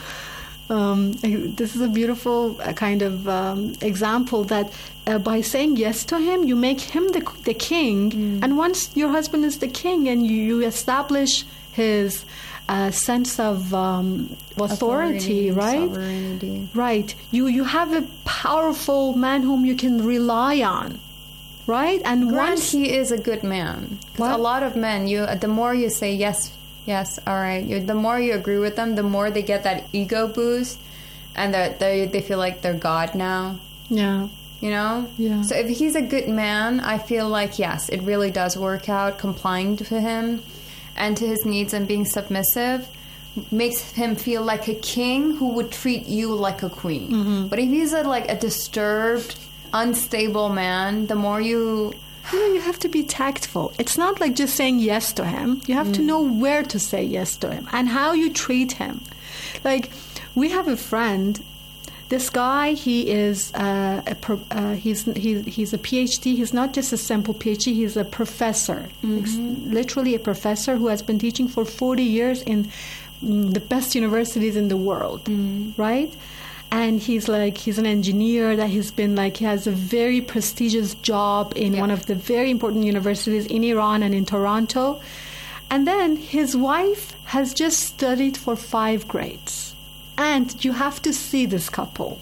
um, this is a beautiful uh, kind of um, example that uh, by saying yes to him, you make him the the king. Mm. And once your husband is the king, and you, you establish his uh, sense of um, authority, authority, right? Sovereignty. Right. You you have a powerful man whom you can rely on. Right? And Grant once he is a good man. Because a lot of men, you the more you say yes, yes, all right, you, the more you agree with them, the more they get that ego boost, and they they feel like they're God now. Yeah. You know? Yeah. So if he's a good man, I feel like, yes, it really does work out, complying to him and to his needs and being submissive makes him feel like a king who would treat you like a queen. Mm-hmm. But if he's a, like a disturbed, unstable man, the more you you know, you have to be tactful. It's not like just saying yes to him. You have mm. to know where to say yes to him and how you treat him. Like, we have a friend, this guy, he is uh, a pro, uh, he's he, he's a PhD. He's not just a simple PhD, he's a professor. Mm-hmm. Literally a professor who has been teaching for forty years in mm, the best universities in the world, mm. right? And he's like, he's an engineer that he's been like, he has a very prestigious job in yeah. one of the very important universities in Iran and in Toronto. And then his wife has just studied for five grades. And you have to see this couple.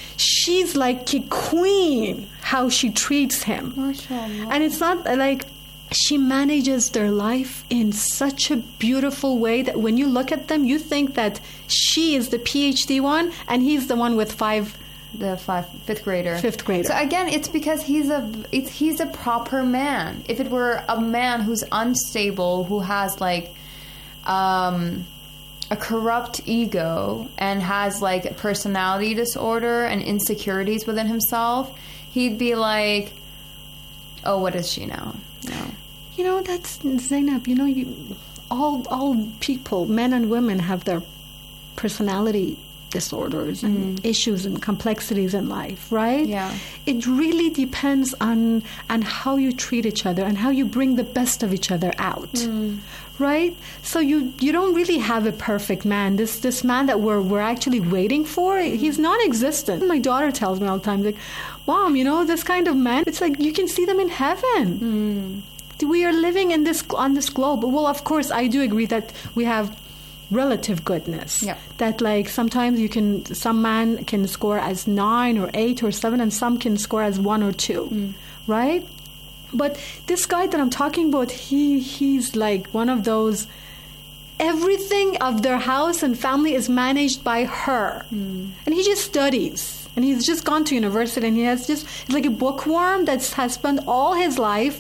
She's like a queen, how she treats him. Mashallah. And it's not like, she manages their life in such a beautiful way that when you look at them, you think that she is the PhD one and he's the one with five, the five fifth grader. Fifth grader. So again, it's because he's a it's, he's a proper man. If it were a man who's unstable, who has like um, a corrupt ego and has like a personality disorder and insecurities within himself, he'd be like, "Oh, what is she now?" No. you know, that's Zainab, you know, you all all people, men and women, have their personality disorders and mm. issues and complexities in life, right? Yeah. It really depends on on how you treat each other and how you bring the best of each other out. Mm. Right? So you you don't really have a perfect man. This this man that we're we're actually waiting for, he's non-existent. My daughter tells me all the time, like, Mom, you know, this kind of man, it's like you can see them in heaven. Mm. We are living in this on this globe. Well, of course, I do agree that we have relative goodness. Yeah. That like sometimes you can some man can score as nine or eight or seven, and some can score as one or two. Mm. Right? But this guy that I'm talking about, he he's like one of those, everything of their house and family is managed by her. Mm. And he just studies. And he's just gone to university, and he has just, he's like a bookworm that has spent all his life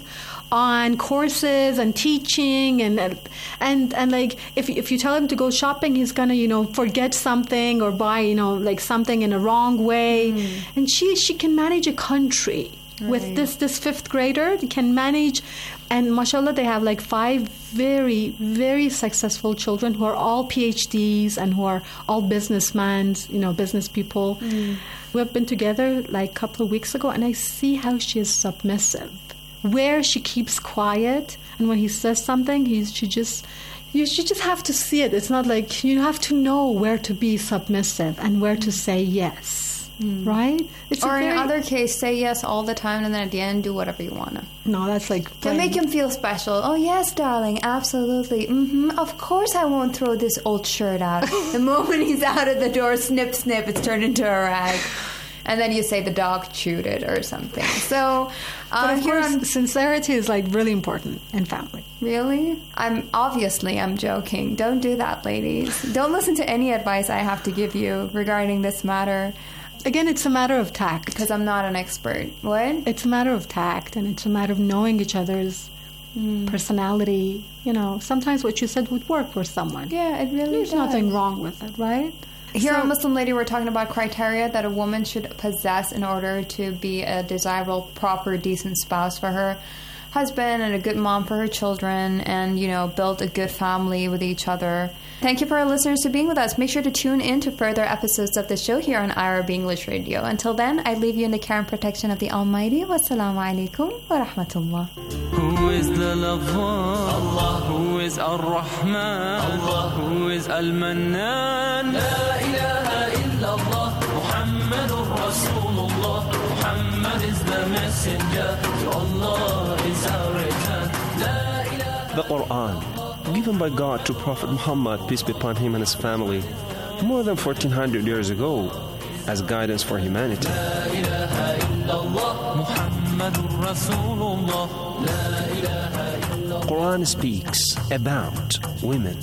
on courses and teaching, and and and like if if you tell him to go shopping, he's gonna, you know, forget something or buy, you know, like something in a wrong way. Mm. And she she can manage a country. Right. With this this fifth grader, they can manage, and mashallah, they have like five very, very successful children who are all P H Ds and who are all businessmen, you know, business people. Mm. We have been together like a couple of weeks ago, and I see how she is submissive. Where she keeps quiet, and when he says something, he's she just you, you just have to see it. It's not like, you have to know where to be submissive and where to say yes. Mm. Right? It's or very... in other case, say yes all the time, and then at the end, do whatever you want to. No, that's like... Can make him feel special. Oh, yes, darling, absolutely. Mm-hmm. Of course I won't throw this old shirt out. The moment he's out of the door, snip, snip, it's turned into a rag. And then you say the dog chewed it or something. So, uh, but of here course, on... sincerity is like really important in family. Really? I'm obviously I'm joking. Don't do that, ladies. Don't listen to any advice I have to give you regarding this matter. Again, it's a matter of tact. Because I'm not an expert. What? It's a matter of tact, and it's a matter of knowing each other's mm. personality. You know, sometimes what you said would work for someone. Yeah, it really There's does. nothing wrong with it, right? Here so, on Muslim Lady, we're talking about criteria that a woman should possess in order to be a desirable, proper, decent spouse for her husband and a good mom for her children, and, you know, build a good family with each other. Thank you for our listeners for being with us. Make sure to tune in to further episodes of the show here on I R B English Radio. Until then, I leave you in the care and protection of the Almighty. Wassalamu alaikum wa rahmatullah. Who is the lover? Allah. Who is Ar-Rahman? Allah. Who is Al-Mannan? La ilaha illallah. Muhammadur Rasulullah. Muhammad is the messenger. To Allah is our return. La ilaha. The Quran, given by God to Prophet Muhammad, peace be upon him and his family, more than fourteen hundred years ago, as guidance for humanity. La ilaha illallah. Muhammadur Rasulullah. La ilaha illallah. Quran speaks about women.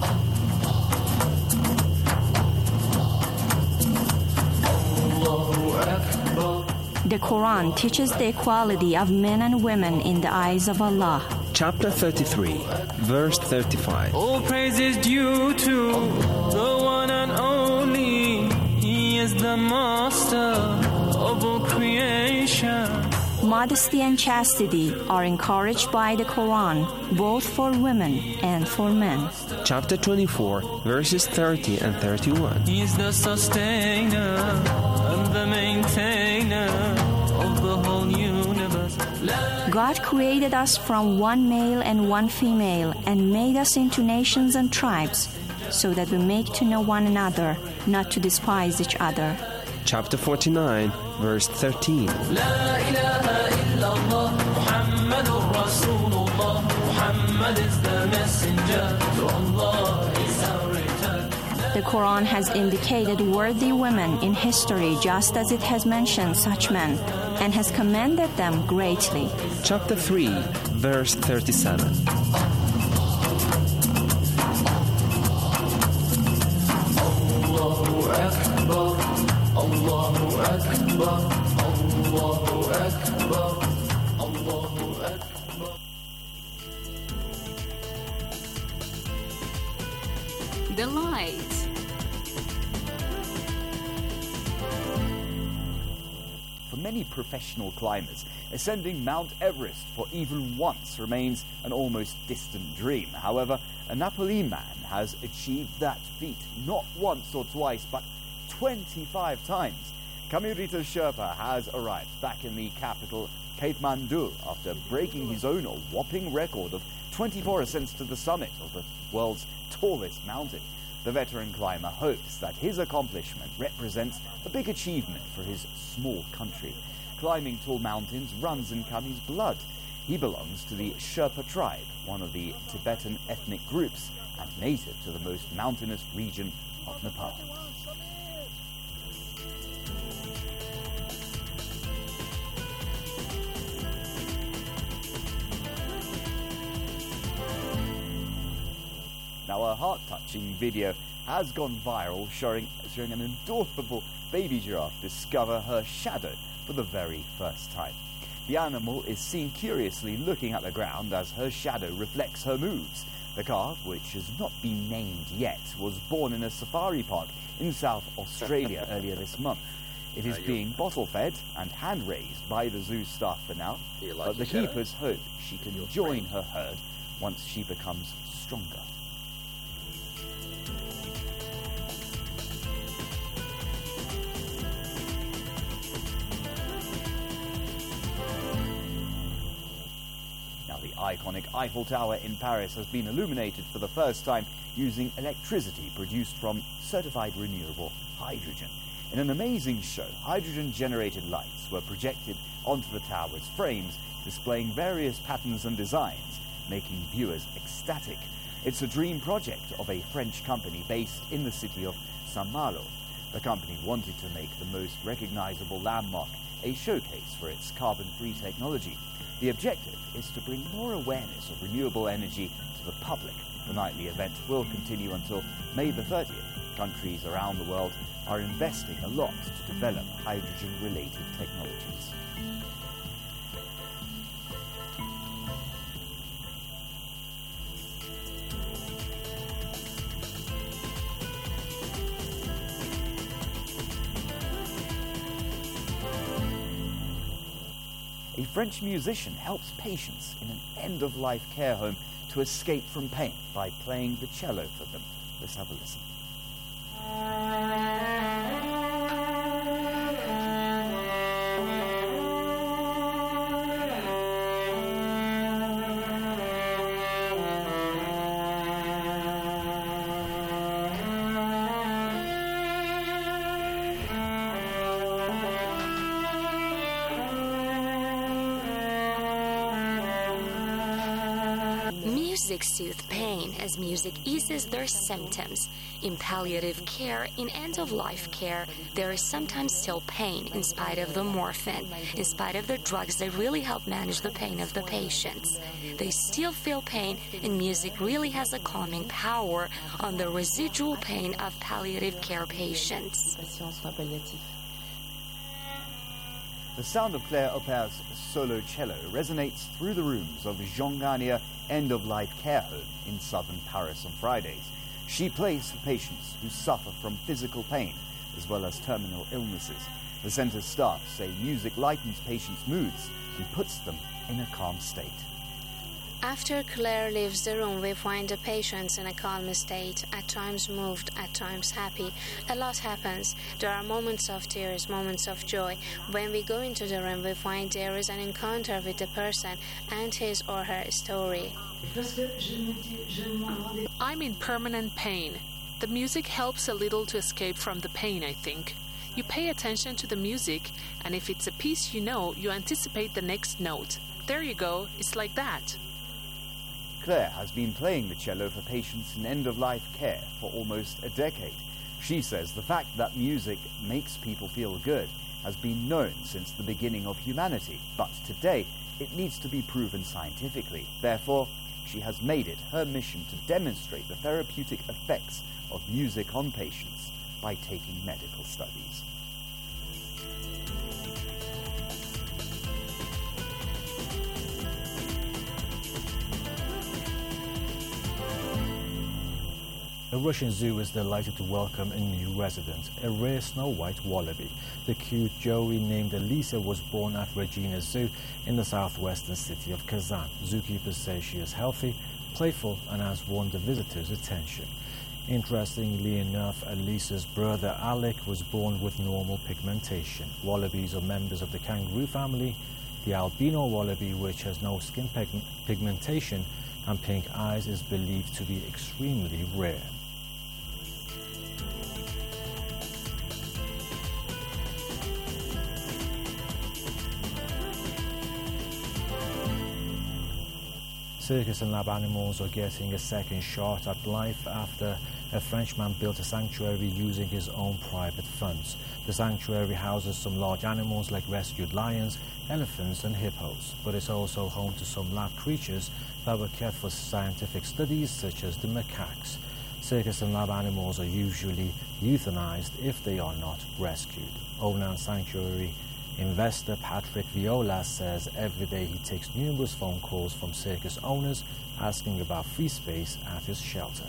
The Quran teaches the equality of men and women in the eyes of Allah. Chapter thirty-three, verse thirty-five. All praise is due to the one and only. He is the master of all creation. Modesty and chastity are encouraged by the Quran, both for women and for men. Chapter twenty-four, verses thirty and thirty-one. He is the sustainer and the maintainer of the whole universe. God created us from one male and one female and made us into nations and tribes so that we make to know one another, not to despise each other. Chapter forty-nine, verse thirteen. La ilaha illallah, Muhammadur Rasulullah. Muhammad is the messenger. To Allah is our return. The Quran has indicated worthy women in history just as it has mentioned such men and has commended them greatly. Chapter three, verse thirty-seven. Allahu Akbar, Allahu Akbar, Allahu Akbar, Allahu Akbar. The Light. For many professional climbers. Ascending Mount Everest for even once remains an almost distant dream. However, a Nepali man has achieved that feat not once or twice, but twenty-five times. Kamirita Sherpa has arrived back in the capital, Kathmandu, after breaking his own whopping record of twenty-four ascents to the summit of the world's tallest mountain. The veteran climber hopes that his accomplishment represents a big achievement for his small country. Climbing tall mountains runs in Kami's blood. He belongs to the Sherpa tribe, one of the Tibetan ethnic groups and native to the most mountainous region of Nepal. Now, a heart-touching video has gone viral showing, showing an adorable baby giraffe discover her shadow for the very first time. The animal is seen curiously looking at the ground as her shadow reflects her moves. The calf, which has not been named yet, was born in a safari park in South Australia earlier this month. It is being bottle-fed and hand-raised by the zoo staff for now, but the keepers hope she can join her herd once she becomes stronger. Iconic Eiffel Tower in Paris has been illuminated for the first time using electricity produced from certified renewable hydrogen. In an amazing show, hydrogen-generated lights were projected onto the tower's frames, displaying various patterns and designs, making viewers ecstatic. It's a dream project of a French company based in the city of Saint-Malo. The company wanted to make the most recognizable landmark a showcase for its carbon-free technology. The objective is to bring more awareness of renewable energy to the public. The nightly event will continue until May the thirtieth. Countries around the world are investing a lot to develop hydrogen-related technologies. A French musician helps patients in an end-of-life care home to escape from pain by playing the cello for them. Let's have a listen. Music soothes pain as music eases their symptoms. In palliative care, in end-of-life care, there is sometimes still pain in spite of the morphine, in spite of the drugs that really help manage the pain of the patients. They still feel pain, and music really has a calming power on the residual pain of palliative care patients. The sound of Claire Auper's solo cello resonates through the rooms of Jean Garnier End-of-Life Care Home in southern Paris on Fridays. She plays for patients who suffer from physical pain as well as terminal illnesses. The center's staff say music lightens patients' moods and puts them in a calm state. After Claire leaves the room, we find the patients in a calm state, at times moved, at times happy. A lot happens. There are moments of tears, moments of joy. When we go into the room, we find there is an encounter with the person and his or her story. I'm in permanent pain. The music helps a little to escape from the pain, I think. You pay attention to the music, and if it's a piece you know, you anticipate the next note. There you go, it's like that. Claire has been playing the cello for patients in end-of-life care for almost a decade. She says the fact that music makes people feel good has been known since the beginning of humanity, but today it needs to be proven scientifically. Therefore, she has made it her mission to demonstrate the therapeutic effects of music on patients by taking medical studies. A Russian zoo is delighted to welcome a new resident, a rare snow-white wallaby. The cute joey named Elisa was born at Regina Zoo in the southwestern city of Kazan. Zookeepers say she is healthy, playful, and has won the visitors' attention. Interestingly enough, Elisa's brother Alec was born with normal pigmentation. Wallabies are members of the kangaroo family. The albino wallaby, which has no skin pig pigmentation and pink eyes, is believed to be extremely rare. Circus and lab animals are getting a second shot at life after a Frenchman built a sanctuary using his own private funds. The sanctuary houses some large animals like rescued lions, elephants and hippos, but it's also home to some lab creatures that were kept for scientific studies, such as the macaques. Circus and lab animals are usually euthanized if they are not rescued. Owner and sanctuary investor Patrick Viola says every day he takes numerous phone calls from circus owners asking about free space at his shelter.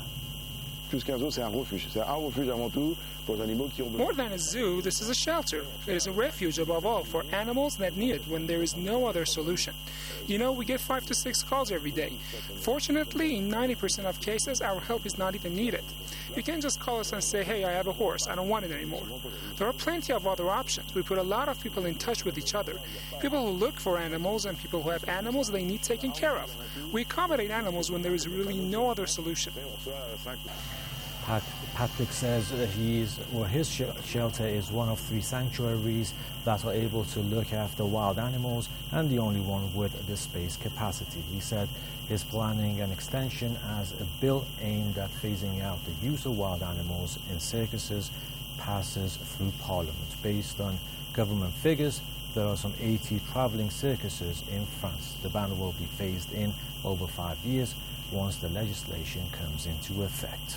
More than a zoo, this is a shelter. It is a refuge above all for animals that need it when there is no other solution. You know, we get five to six calls every day. Fortunately, in ninety percent of cases, our help is not even needed. You can't just call us and say, hey, I have a horse, I don't want it anymore. There are plenty of other options. We put a lot of people in touch with each other. People who look for animals and people who have animals they need taken care of. We accommodate animals when there is really no other solution. Pat Patrick says uh, he is, or his sh shelter is one of three sanctuaries that are able to look after wild animals and the only one with the space capacity. He said he's planning an extension as a bill aimed at phasing out the use of wild animals in circuses passes through Parliament. Based on government figures, there are some eighty traveling circuses in France. The ban will be phased in over five years once the legislation comes into effect.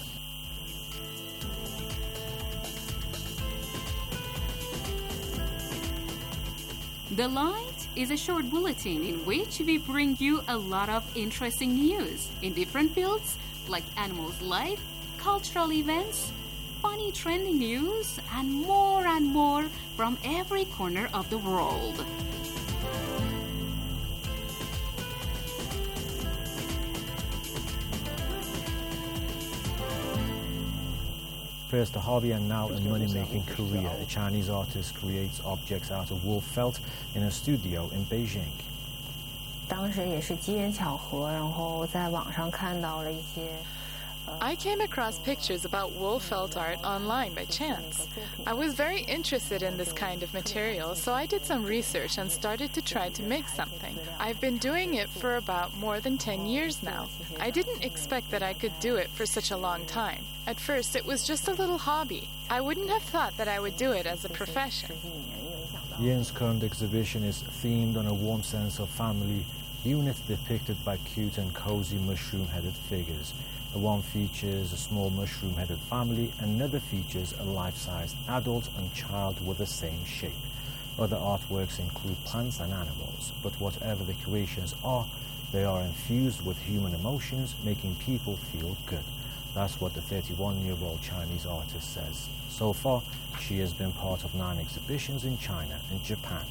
The Light is a short bulletin in which we bring you a lot of interesting news in different fields like animals' life, cultural events, funny trending news, and more and more from every corner of the world. First a hobby and now a money-making career. A Chinese artist creates objects out of wool felt in a studio in Beijing. 当时也是机缘巧合，然后在网上看到了一些 I came across pictures about wool felt art online by chance. I was very interested in this kind of material, so I did some research and started to try to make something. I've been doing it for about more than ten years now. I didn't expect that I could do it for such a long time. At first, it was just a little hobby. I wouldn't have thought that I would do it as a profession. Yin's current exhibition is themed on a warm sense of family unit depicted by cute and cozy mushroom-headed figures. One features a small mushroom-headed family, another features a life-sized adult and child with the same shape. Other artworks include plants and animals, but whatever the creations are, they are infused with human emotions, making people feel good. That's what the thirty-one-year-old Chinese artist says. So far, she has been part of nine exhibitions in China and Japan.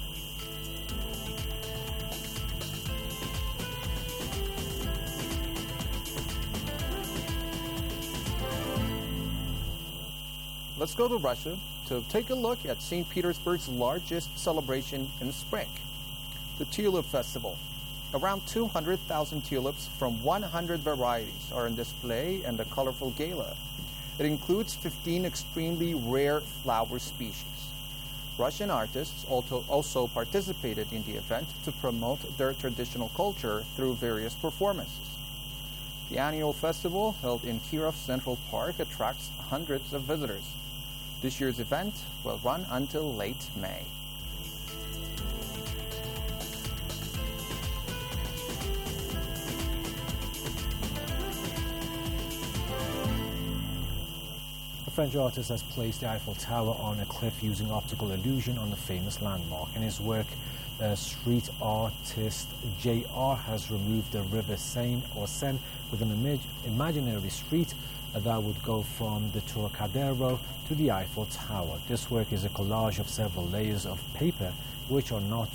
Let's go to Russia to take a look at Saint Petersburg's largest celebration in the spring, the Tulip Festival. Around two hundred thousand tulips from one hundred varieties are on display in the colorful gala. It includes fifteen extremely rare flower species. Russian artists also, also participated in the event to promote their traditional culture through various performances. The annual festival, held in Kirov Central Park, attracts hundreds of visitors. This year's event will run until late May. A French artist has placed the Eiffel Tower on a cliff using optical illusion on the famous landmark. In his work, uh, street artist J R has removed the river Seine or Seine with an imag imaginary street uh, that would go from the Trocadero to the Eiffel Tower. This work is a collage of several layers of paper which are not